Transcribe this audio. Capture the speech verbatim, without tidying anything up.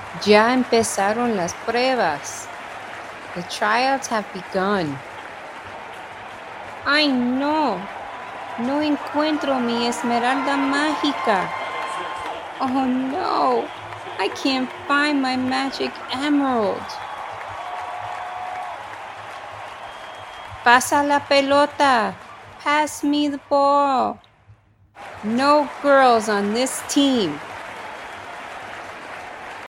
Ya empezaron las pruebas. The tryouts have begun. ¡Ay, no! No encuentro mi esmeralda mágica. Oh, no! I can't find my magic emerald. Pasa la pelota. Pass me the ball. No girls on this team.